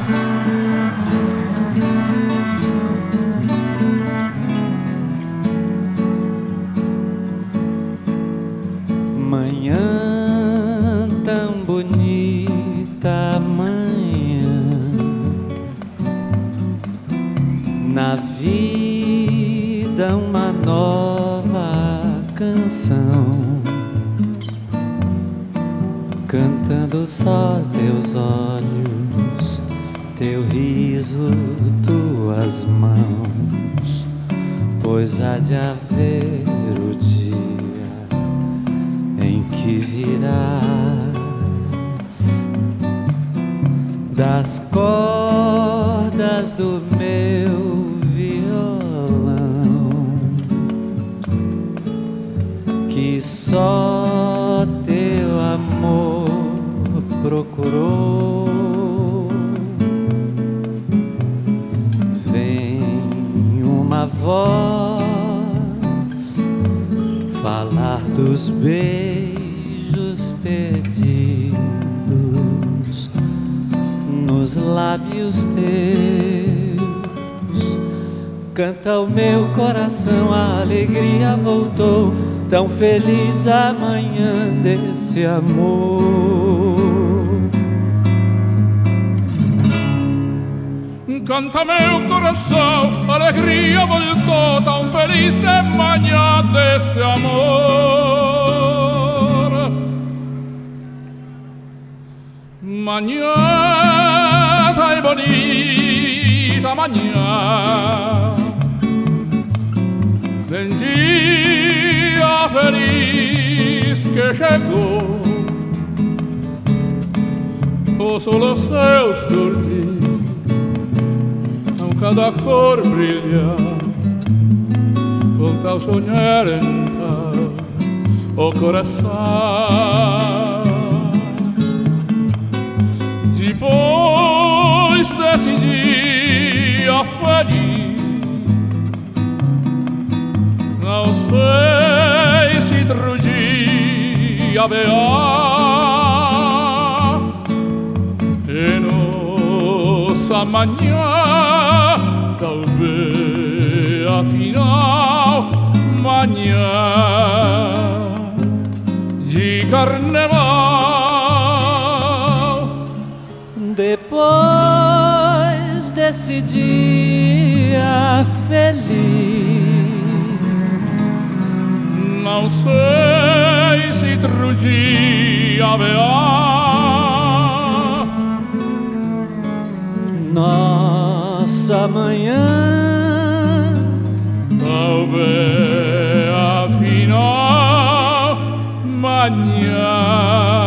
Manhã tão bonita, manhã, na vida uma nova canção, cantando só teus olhos, teu riso, tuas mãos, pois há de haver o dia em que virás das cordas do meu violão, que só teu amor procurou. Vem uma voz falar dos beijos perdidos nos lábios teus. Canta o meu coração, a alegria voltou, tão feliz a manhã desse amor. Canta meu coração, a alegria voltou, tão feliz a manhã desse amor. Manhã tão bonita, manhã, bem dia feliz que chegou, o sol seu surgir, cada cor brilha, volta a sonhar então o coração. Depois desse dia feliz, não sei se outro dia haverá e nossa manhã, talvez afinal manhã de carnaval. Depois desse dia feliz, não sei se outro dia haverá nossa manhã, talvez afinal manhã